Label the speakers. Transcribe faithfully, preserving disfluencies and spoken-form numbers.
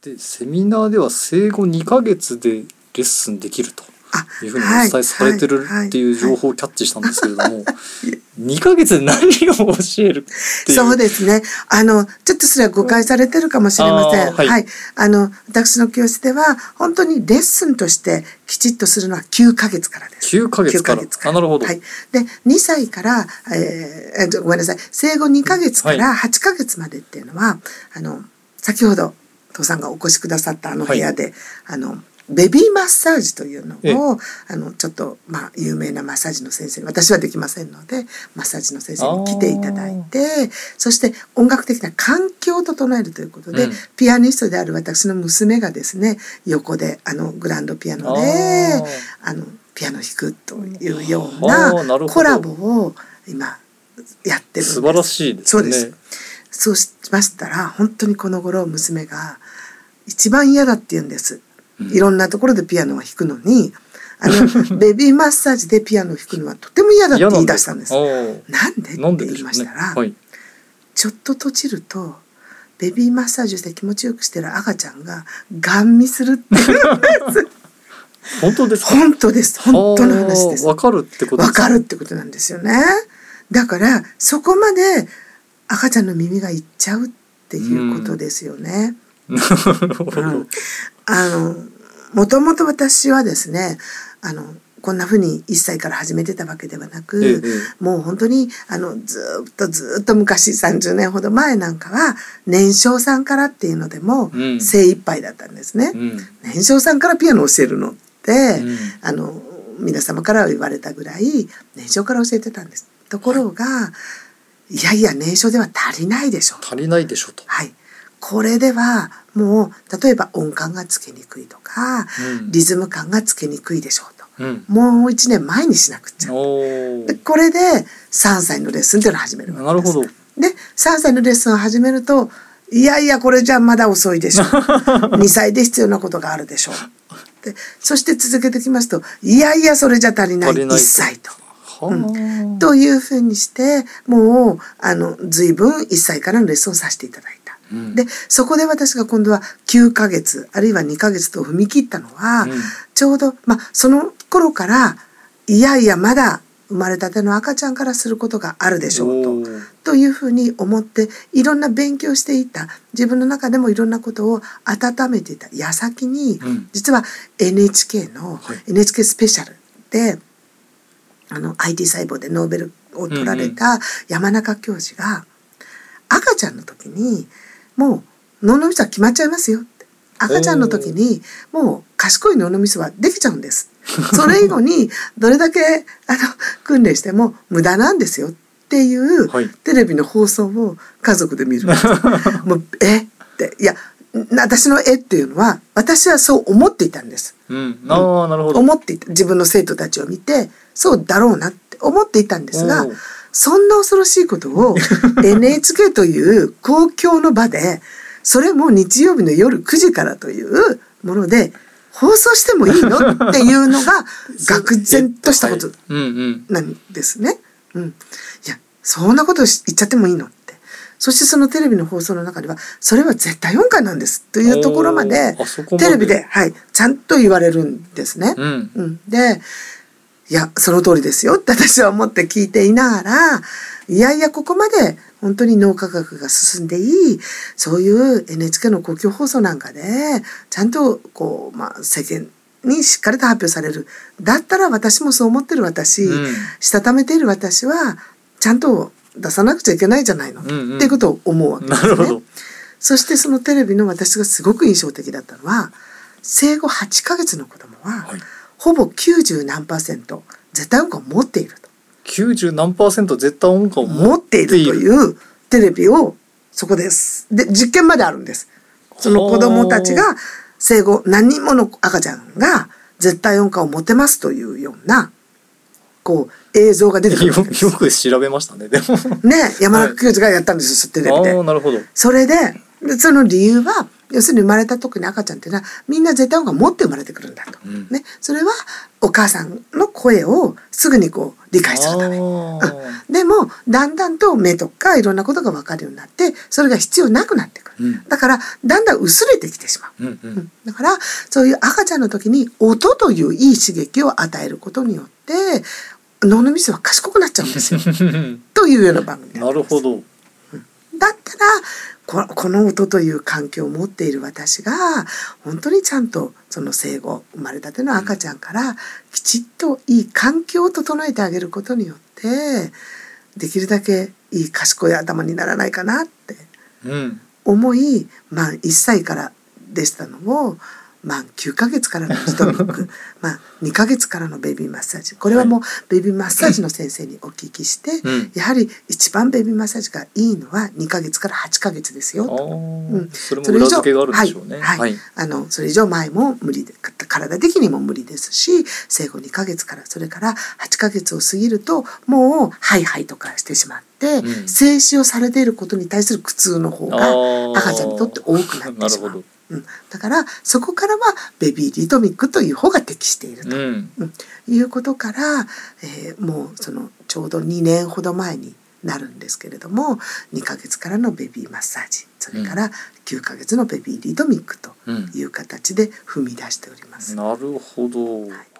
Speaker 1: でセミナーでは生後にかげつでレッスンできるというふうにお伝えされてるっていう情報をキャッチしたんですけれども、にかげつで何を教えるっていう。
Speaker 2: そうですね。あのちょっとそれは誤解されてるかもしれません。はい、はい、あの私の教室では本当にレッスンとしてきちっとするのはきゅうかげつからです。
Speaker 1: きゅうかげつから。あ、なるほど。
Speaker 2: はい。でにさいから、えー、ごめんなさい。生後にかげつからはちかげつまでっていうのは、はい、あの先ほど父さんがお越しくださったあの部屋で、はい、あのベビーマッサージというのをあのちょっとまあ有名なマッサージの先生に、私はできませんのでマッサージの先生に来ていただいて、そして音楽的な環境を整えるということで、うん、ピアニストである私の娘がですね横であのグランドピアノであのピアノ弾くというようなコラボを今やってるんです。
Speaker 1: 素晴らしいですね。
Speaker 2: そうです。そうしましたら本当にこの頃娘が一番嫌だって言うんです。いろんなところでピアノを弾くのにあのベビーマッサージでピアノを弾くのはとても嫌だって言い出したんです。なんでって言いましたら、ね、はい、ちょっと閉じるとベビーマッサージをして気持ちよくしてる赤ちゃんがガン見するって言うんです。
Speaker 1: 本当ですか？
Speaker 2: 本当です。本当の話です。
Speaker 1: わかるってことです
Speaker 2: わかるってことなんですよね。だからそこまで赤ちゃんの耳がいっちゃうっていうことですよね。
Speaker 1: なるほど。うん、
Speaker 2: あのもともと私はですねあのこんな風にいっさいから始めてたわけではなく、ええ、もう本当にあのずっとずっと昔さんじゅうねんほど前なんかは年少さんからっていうのでも精一杯だったんですね。うん、年少さんからピアノを教えるのって、うん、あの皆様からは言われたぐらい年少から教えてたんです。ところが、はい、いやいや年少では足りないでしょう。
Speaker 1: 足りないでしょうと。
Speaker 2: はい。これではもう例えば音感がつけにくいとか、うん、リズム感がつけにくいでしょうと、うん、もういちねんまえにしなくっちゃでこれでさんさいのレッスンっていうのを始めるわけです。
Speaker 1: なるほど。
Speaker 2: でさんさいのレッスンを始めるといやいやこれじゃまだ遅いでしょうにさいで必要なことがあるでしょうでそして続けてきますといやいやそれじゃ足りないいっさいと。うん、というふうにしてもうあの随分いっさいからのレッスンをさせていただいた。うん、でそこで私が今度はきゅうかげつあるいはにかげつと踏み切ったのは、うん、ちょうど、まあ、その頃からいやいやまだ生まれたての赤ちゃんからすることがあるでしょうとというふうに思っていろんな勉強していた自分の中でもいろんなことを温めていた矢先に、うん、実は エヌエイチケー の エヌエイチケー スペシャルであの アイティー 細胞でノーベルを取られた山中教授が赤ちゃんの時にもう脳のみそは決まっちゃいますよって赤ちゃんの時にもう賢い脳のみそはできちゃうんですそれ以後にどれだけあの訓練しても無駄なんですよっていう、はい、テレビの放送を家族で見るもうえっていや私の絵っていうのは私はそう思っていたんです、
Speaker 1: うん、あ、なるほど。
Speaker 2: 思っていた自分の生徒たちを見てそうだろうなって思っていたんですがそんな恐ろしいことをエヌエイチケー という公共の場でそれも日曜日の夜くじからというもので放送してもいいのっていうのが愕然としたことなんですね。うん、いやそんなこと言っちゃってもいいのってそしてそのテレビの放送の中ではそれは絶対音感なんですというところまでテレビで、はい、ちゃんと言われるんですね。うんうん、でいやその通りですよって私は思って聞いていながらいやいやここまで本当に脳科学が進んでいいそういう エヌエイチケー の公共放送なんかでちゃんとこう、まあ、世間にしっかりと発表されるだったら私もそう思ってる私、うん、したためている私はちゃんと出さなくちゃいけないじゃないの、うんうん、っていうことを思うわけですね。なるほど。そしてそのテレビの私がすごく印象的だったのは生後はちかげつの子供は、はい、ほぼきゅうじゅう何パーセント絶対音感を持っていると
Speaker 1: きゅうじゅう何パーセント絶対音感を
Speaker 2: 持っているというテレビをそこですで実験まであるんです。その子供たちが生後何人もの赤ちゃんが絶対音感を持てますというようなこう映像が出てくるわけです。
Speaker 1: よく調べましたねでも
Speaker 2: ね山中教授がやったんですよ、はい、テレビで。
Speaker 1: あ、なるほど。
Speaker 2: それででその理由は要するに生まれた時に赤ちゃんっていうのはみんな絶対音が持って生まれてくるんだと、うん、ね、それはお母さんの声をすぐにこう理解するため、うん、でもだんだんと目とかいろんなことが分かるようになってそれが必要なくなってくる、うん、だからだんだん薄れてきてしまう、うんうんうん、だからそういう赤ちゃんの時に音といういい刺激を与えることによって脳のみそは賢くなっちゃうんですよというような番組なんです。
Speaker 1: なるほど。
Speaker 2: だったらこ, この音という環境を持っている私が本当にちゃんとその生後生まれたての赤ちゃんからきちっといい環境を整えてあげることによってできるだけいい賢い頭にならないかなって思い、まあいっさいからでしたのをまあきゅうかげつからのリトミックまあにかげつからのベビーマッサージ、これはもうベビーマッサージの先生にお聞きして、うん、やはり一番ベビーマッサージがいいのはにかげつからはちかげつですよと、
Speaker 1: うん、それも裏付けがあるんでしょうね。
Speaker 2: はいはいはい、あのそれ以上前も無理で体的にも無理ですし生後にかげつからそれからはちかげつを過ぎるともうハイハイとかしてしまって、うん、静止をされていることに対する苦痛の方が赤ちゃんにとって多くなってしまう。うん、だからそこからはベビーリトミックという方が適していると、うんうん、いうことから、えー、もうそのちょうどにねんほど前になるんですけれどもにかげつからのベビーマッサージそれからきゅうかげつのベビーリトミックという形で踏み出しております。
Speaker 1: うん、なるほど。
Speaker 2: はい。